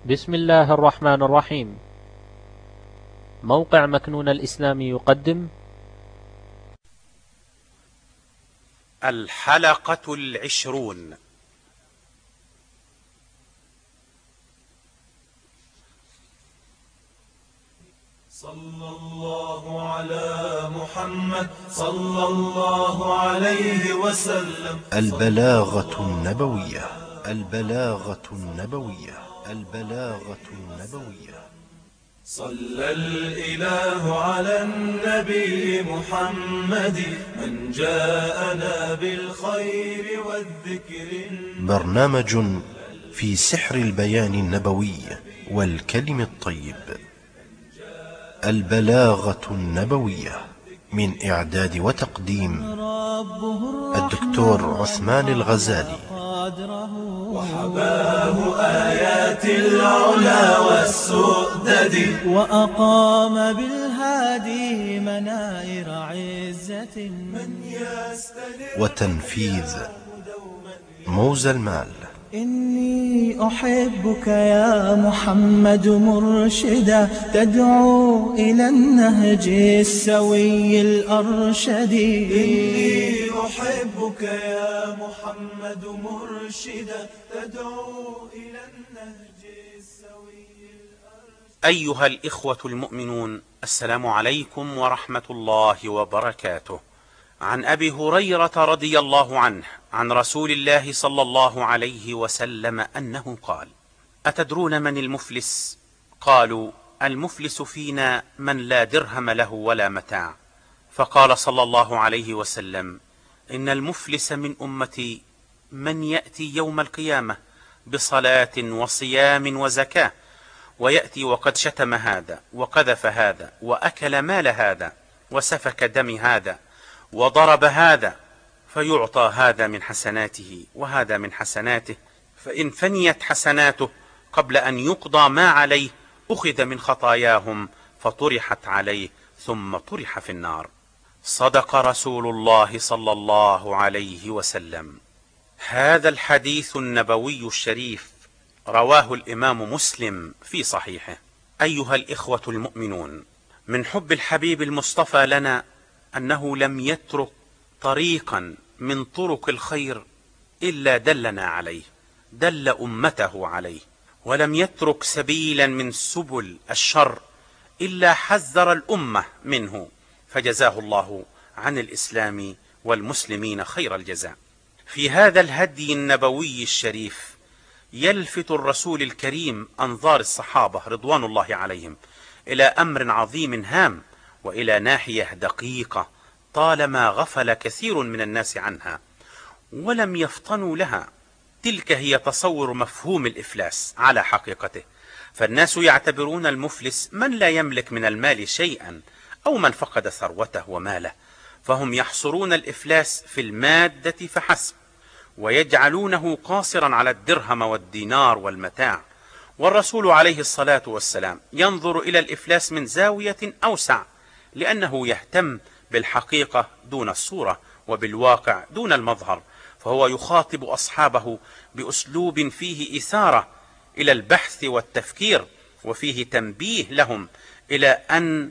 بسم الله الرحمن الرحيم. موقع مكنون الإسلامي يقدم الحلقة 20. صلى الله على محمد صلى الله عليه وسلم. البلاغة النبوية. البلاغة النبوية. البلاغة النبوية. صلى الإله على النبي محمد من جاءنا بالخير والذكر. برنامج في سحر البيان النبوي والكلم الطيب. البلاغة النبوية، من إعداد وتقديم الدكتور عثمان الغزالي. وحباه آيات العلا والسؤدد، وأقام بالهادي منائر عزة من وتنفيذ موزى المال. إني أحبك يا محمد مرشدا، تدعو إلى النهج السوي الأرشد. إني أحبك يا محمد مرشدا، تدعو إلى النهج السوي الأرشد. أيها الإخوة المؤمنون، السلام عليكم ورحمة الله وبركاته. عن أبي هريرة رضي الله عنه عن رسول الله صلى الله عليه وسلم أنه قال: أتدرون من المفلس؟ قالوا: المفلس فينا من لا درهم له ولا متاع. فقال صلى الله عليه وسلم: إن المفلس من أمتي من يأتي يوم القيامة بصلاة وصيام وزكاة، ويأتي وقد شتم هذا وقذف هذا وأكل مال هذا وسفك دم هذا وضرب هذا، فيعطى هذا من حسناته وهذا من حسناته، فإن فنيت حسناته قبل أن يقضى ما عليه أخذ من خطاياهم فطرحت عليه ثم طرح في النار. صدق رسول الله صلى الله عليه وسلم. هذا الحديث النبوي الشريف رواه الإمام مسلم في صحيحه. أيها الإخوة المؤمنون، من حب الحبيب المصطفى لنا أنه لم يترك طريقا من طرق الخير إلا دلنا عليه، دل أمته عليه، ولم يترك سبيلا من سبل الشر إلا حذر الأمة منه، فجزاه الله عن الإسلام والمسلمين خير الجزاء. في هذا الهدي النبوي الشريف يلفت الرسول الكريم أنظار الصحابة رضوان الله عليهم إلى أمر عظيم هام، وإلى ناحية دقيقة طالما غفل كثير من الناس عنها ولم يفطنوا لها. تلك هي تصور مفهوم الإفلاس على حقيقته. فالناس يعتبرون المفلس من لا يملك من المال شيئا أو من فقد ثروته وماله، فهم يحصرون الإفلاس في المادة فحسب، ويجعلونه قاصرا على الدرهم والدينار والمتاع. والرسول عليه الصلاة والسلام ينظر إلى الإفلاس من زاوية أوسع، لأنه يهتم بالحقيقة دون الصورة، وبالواقع دون المظهر، فهو يخاطب أصحابه بأسلوب فيه إثارة إلى البحث والتفكير، وفيه تنبيه لهم إلى أن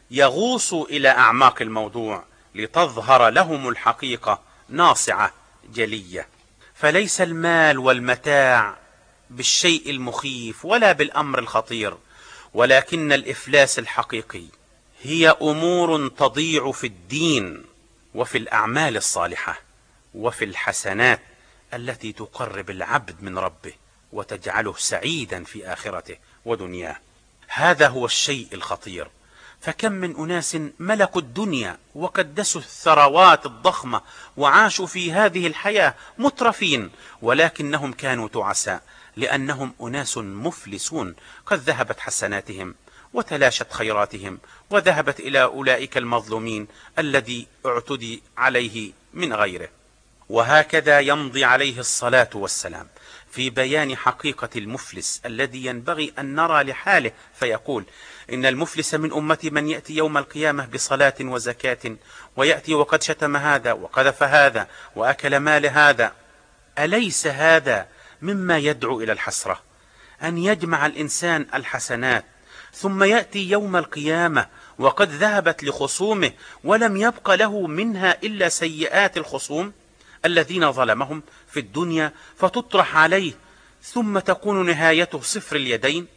يغوصوا إلى أعماق الموضوع لتظهر لهم الحقيقة ناصعة جلية. فليس المال والمتاع بالشيء المخيف ولا بالأمر الخطير، ولكن الإفلاس الحقيقي هي أمور تضيع في الدين وفي الأعمال الصالحة وفي الحسنات التي تقرب العبد من ربه وتجعله سعيدا في آخرته ودنياه. هذا هو الشيء الخطير. فكم من أناس ملكوا الدنيا وقدسوا الثروات الضخمة وعاشوا في هذه الحياة مترفين، ولكنهم كانوا تعساء لأنهم أناس مفلسون، قد ذهبت حسناتهم وتلاشت خيراتهم وذهبت إلى أولئك المظلومين الذي اعتدي عليه من غيره. وهكذا يمضي عليه الصلاة والسلام في بيان حقيقة المفلس الذي ينبغي أن نرى لحاله، فيقول: إن المفلس من أمتي من يأتي يوم القيامة بصلاة وزكاة، ويأتي وقد شتم هذا وقذف هذا وأكل مال هذا. أليس هذا مما يدعو إلى الحسرة؟ أن يجمع الإنسان الحسنات ثم يأتي يوم القيامة وقد ذهبت لخصومه ولم يبق له منها إلا سيئات الخصوم الذين ظلمهم في الدنيا فتطرح عليه ثم تكون نهايته صفر اليدين؟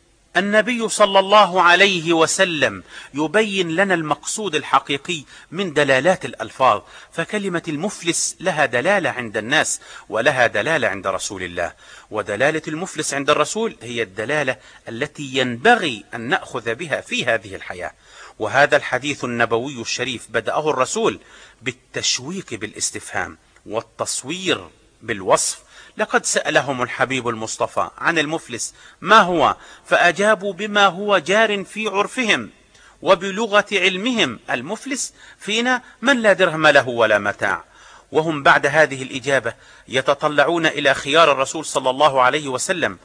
النبي صلى الله عليه وسلم يبين لنا المقصود الحقيقي من دلالات الألفاظ، فكلمة المفلس لها دلالة عند الناس ولها دلالة عند رسول الله، ودلالة المفلس عند الرسول هي الدلالة التي ينبغي أن نأخذ بها في هذه الحياة. وهذا الحديث النبوي الشريف بدأه الرسول بالتشويق بالاستفهام والتصوير بالوصف. لقد سألهم الحبيب المصطفى عن المفلس ما هو، فأجابوا بما هو جار في عرفهم وبلغة علمهم: المفلس فينا من لا درهم له ولا متاع. وهم بعد هذه الإجابة يتطلعون إلى خيار الرسول صلى الله عليه وسلم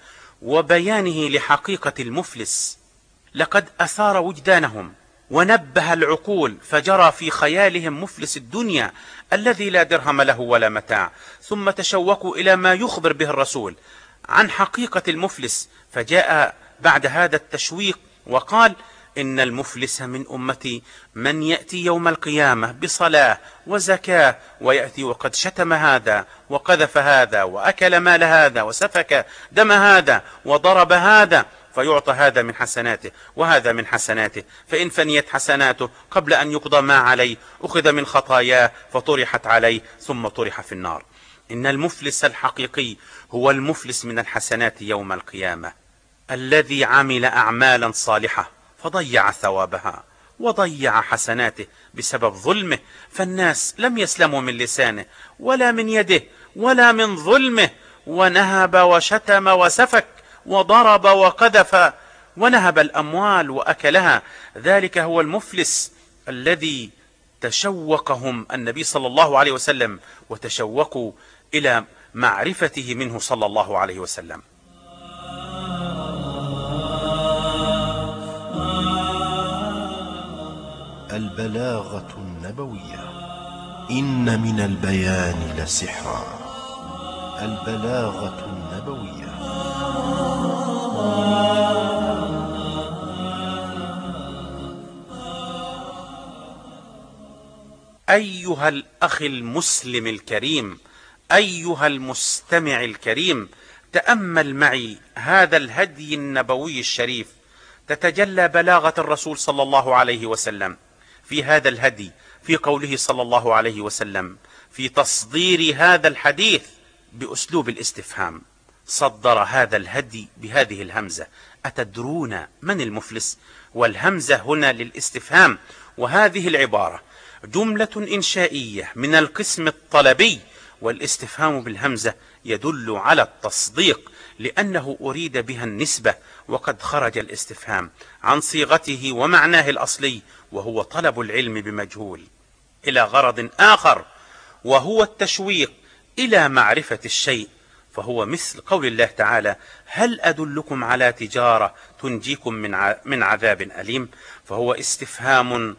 وبيانه لحقيقة المفلس. لقد أثار وجدانهم ونبه العقول، فجرى في خيالهم مفلس الدنيا الذي لا درهم له ولا متاع، ثم تشوقوا إلى ما يخبر به الرسول عن حقيقة المفلس، فجاء بعد هذا التشويق وقال: إن المفلس من أمتي من يأتي يوم القيامة بصلاة وزكاة ويأتي وقد شتم هذا وقذف هذا وأكل مال هذا وسفك دم هذا وضرب هذا، فيعطى هذا من حسناته وهذا من حسناته، فإن فنيت حسناته قبل أن يقضى ما عليه أخذ من خطاياه فطرحت عليه ثم طرح في النار. إن المفلس الحقيقي هو المفلس من الحسنات يوم القيامة، الذي عمل أعمالا صالحة فضيع ثوابها وضيع حسناته بسبب ظلمه، فالناس لم يسلموا من لسانه ولا من يده ولا من ظلمه، ونهب وشتم وسفك وضرب وقذف ونهب الأموال وأكلها. ذلك هو المفلس الذي تشوقهم النبي صلى الله عليه وسلم وتشوقوا إلى معرفته منه صلى الله عليه وسلم. البلاغة النبوية: إن من البيان لسحرا. البلاغة النبوية. أيها الأخ المسلم الكريم، أيها المستمع الكريم، تأمل معي هذا الهدي النبوي الشريف، تتجلى بلاغة الرسول صلى الله عليه وسلم في هذا الهدي، في قوله صلى الله عليه وسلم في تصدير هذا الحديث بأسلوب الاستفهام. صدر هذا الهدي بهذه الهمزة: أتدرون من المفلس؟ والهمزة هنا للاستفهام، وهذه العبارة جملة إنشائية من القسم الطلبي، والاستفهام بالهمزة يدل على التصديق لأنه أريد بها النسبة، وقد خرج الاستفهام عن صيغته ومعناه الأصلي وهو طلب العلم بمجهول إلى غرض آخر وهو التشويق إلى معرفة الشيء، فهو مثل قول الله تعالى: هل أدلكم على تجارة تنجيكم من عذاب أليم؟ فهو استفهام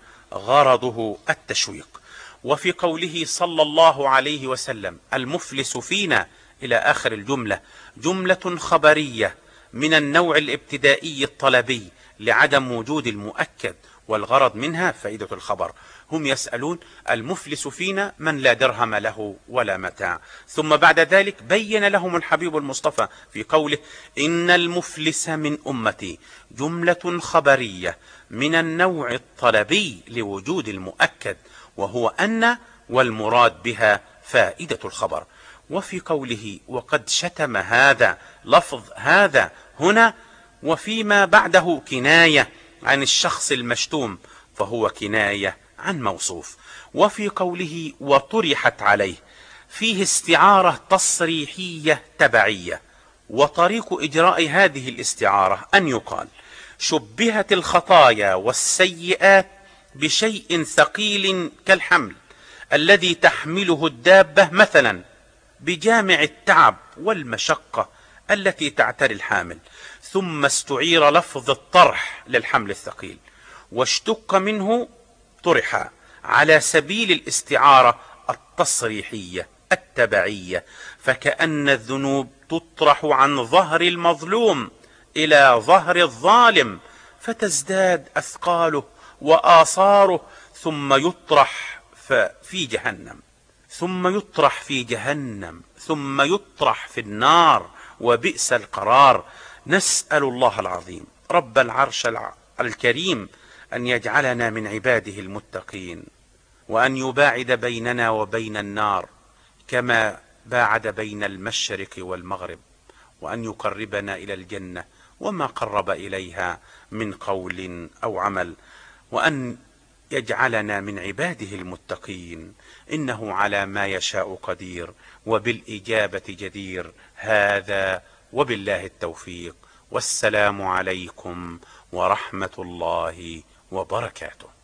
غرضه التشويق. وفي قوله صلى الله عليه وسلم: المفلس فينا إلى آخر الجملة، جملة خبرية من النوع الابتدائي الطلبي لعدم وجود المؤكد، والغرض منها فائدة الخبر. هم يسألون: المفلس فينا من لا درهم له ولا متاع. ثم بعد ذلك بين لهم الحبيب المصطفى في قوله: إن المفلس من أمتي، جملة خبرية من النوع الطلبي لوجود المؤكد وهو أن، والمراد بها فائدة الخبر. وفي قوله: وقد شتم هذا، لفظ هذا هنا وفيما بعده كناية عن الشخص المشتوم، فهو كناية عن موصوف. وفي قوله: وطرحت عليه، فيه استعارة تصريحية تبعية، وطريق إجراء هذه الاستعارة أن يقال: شبهت الخطايا والسيئات بشيء ثقيل كالحمل الذي تحمله الدابة، مثلا بجامع التعب والمشقة التي تعتري الحامل، ثم استعير لفظ الطرح للحمل الثقيل، واشتق منه طرح على سبيل الاستعارة التصريحية التبعية، فكأن الذنوب تطرح عن ظهر المظلوم إلى ظهر الظالم فتزداد أثقاله وآثاره، ثم يطرح في جهنم، ثم يطرح في جهنم، ثم يطرح في النار، وبئس القرار. نسأل الله العظيم رب العرش الكريم أن يجعلنا من عباده المتقين، وأن يباعد بيننا وبين النار كما باعد بين المشرق والمغرب، وأن يقربنا إلى الجنة وما قرب إليها من قول أو عمل، وأن يجعلنا من عباده المتقين، إنه على ما يشاء قدير وبالإجابة جدير. هذا وبالله التوفيق، والسلام عليكم ورحمة الله وبركاته.